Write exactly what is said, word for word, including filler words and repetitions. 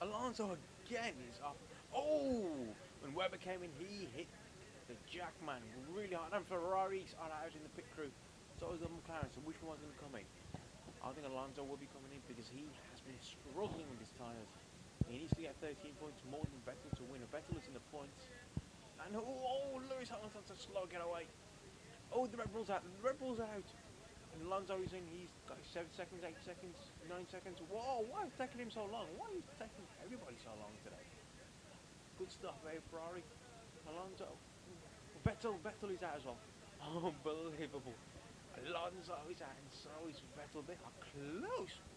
Alonso again is up. Oh! When Webber came in, he hit the Jackman really hard. And Ferraris are out in the pit crew. So is the McLaren. So which one's going to come in? I think Alonso will be coming in because he has been struggling with his tyres. He needs to get thirteen points more than Vettel to win. Vettel is in the points. And oh, oh Lewis Hamilton's a slow getaway. Oh, the Red Bull's out. The Red Bull's out. And Alonso is in. He's got seven seconds, eight seconds, nine seconds. Whoa, why is it taking him so long? Why is it taking everybody so long today? Good stuff, eh, Ferrari. Alonso. Vettel, Vettel is out as well. Unbelievable. Alonso is out and so is Vettel. They are close